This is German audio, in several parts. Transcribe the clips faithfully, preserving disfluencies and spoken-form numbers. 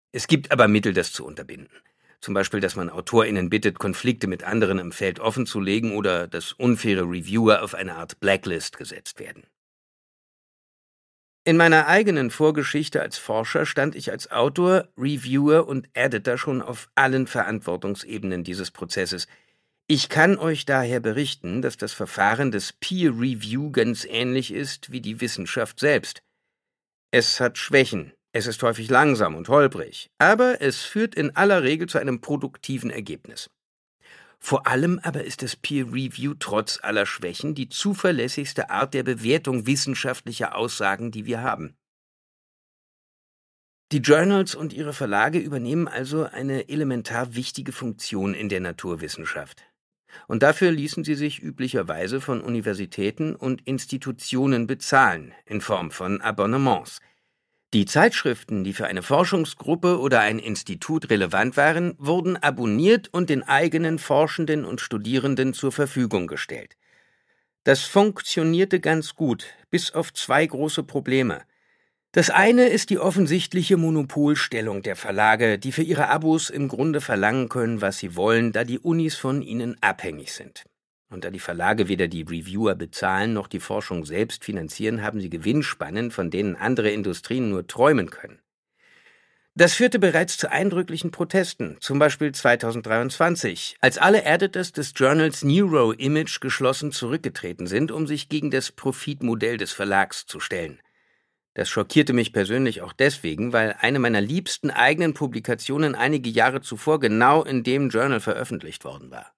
Es gibt aber Mittel, das zu unterbinden. Zum Beispiel, dass man AutorInnen bittet, Konflikte mit anderen im Feld offenzulegen oder dass unfaire Reviewer auf eine Art Blacklist gesetzt werden. In meiner eigenen Vorgeschichte als Forscher stand ich als Autor, Reviewer und Editor schon auf allen Verantwortungsebenen dieses Prozesses. Ich kann euch daher berichten, dass das Verfahren des Peer Review ganz ähnlich ist wie die Wissenschaft selbst. Es hat Schwächen, es ist häufig langsam und holprig, aber es führt in aller Regel zu einem produktiven Ergebnis. Vor allem aber ist das Peer Review trotz aller Schwächen die zuverlässigste Art der Bewertung wissenschaftlicher Aussagen, die wir haben. Die Journals und ihre Verlage übernehmen also eine elementar wichtige Funktion in der Naturwissenschaft. Und dafür ließen sie sich üblicherweise von Universitäten und Institutionen bezahlen, in Form von Abonnements. Die Zeitschriften, die für eine Forschungsgruppe oder ein Institut relevant waren, wurden abonniert und den eigenen Forschenden und Studierenden zur Verfügung gestellt. Das funktionierte ganz gut, bis auf zwei große Probleme. Das eine ist die offensichtliche Monopolstellung der Verlage, die für ihre Abos im Grunde verlangen können, was sie wollen, da die Unis von ihnen abhängig sind. Und da die Verlage weder die Reviewer bezahlen noch die Forschung selbst finanzieren, haben sie Gewinnspannen, von denen andere Industrien nur träumen können. Das führte bereits zu eindrücklichen Protesten, zum Beispiel zweitausenddreiundzwanzig, als alle Editors des Journals Neuro-Image geschlossen zurückgetreten sind, um sich gegen das Profitmodell des Verlags zu stellen. Das schockierte mich persönlich auch deswegen, weil eine meiner liebsten eigenen Publikationen einige Jahre zuvor genau in dem Journal veröffentlicht worden war.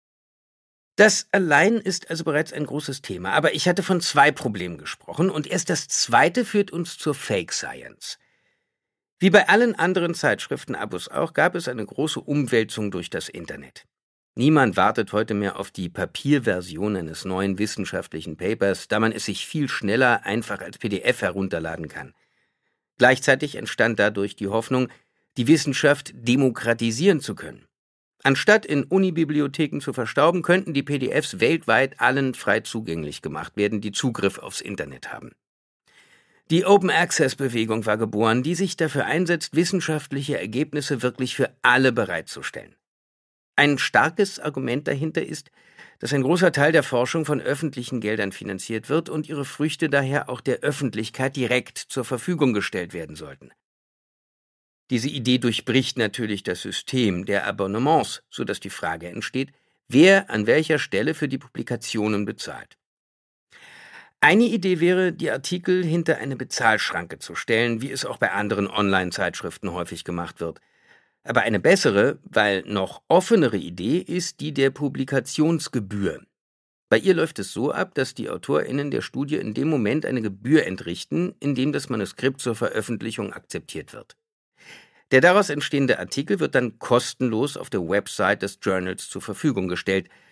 Das allein ist also bereits ein großes Thema, aber ich hatte von zwei Problemen gesprochen und erst das zweite führt uns zur Fake Science. Wie bei allen anderen Zeitschriftenabos auch, gab es eine große Umwälzung durch das Internet. Niemand wartet heute mehr auf die Papierversion eines neuen wissenschaftlichen Papers, da man es sich viel schneller einfach als P D F herunterladen kann. Gleichzeitig entstand dadurch die Hoffnung, die Wissenschaft demokratisieren zu können. Anstatt in Unibibliotheken zu verstauben, könnten die P D Fs weltweit allen frei zugänglich gemacht werden, die Zugriff aufs Internet haben. Die Open-Access-Bewegung war geboren, die sich dafür einsetzt, wissenschaftliche Ergebnisse wirklich für alle bereitzustellen. Ein starkes Argument dahinter ist, dass ein großer Teil der Forschung von öffentlichen Geldern finanziert wird und ihre Früchte daher auch der Öffentlichkeit direkt zur Verfügung gestellt werden sollten. Diese Idee durchbricht natürlich das System der Abonnements, sodass die Frage entsteht, wer an welcher Stelle für die Publikationen bezahlt. Eine Idee wäre, die Artikel hinter eine Bezahlschranke zu stellen, wie es auch bei anderen Online-Zeitschriften häufig gemacht wird. Aber eine bessere, weil noch offenere Idee ist die der Publikationsgebühr. Bei ihr läuft es so ab, dass die AutorInnen der Studie in dem Moment eine Gebühr entrichten, in dem das Manuskript zur Veröffentlichung akzeptiert wird. Der daraus entstehende Artikel wird dann kostenlos auf der Website des Journals zur Verfügung gestellt,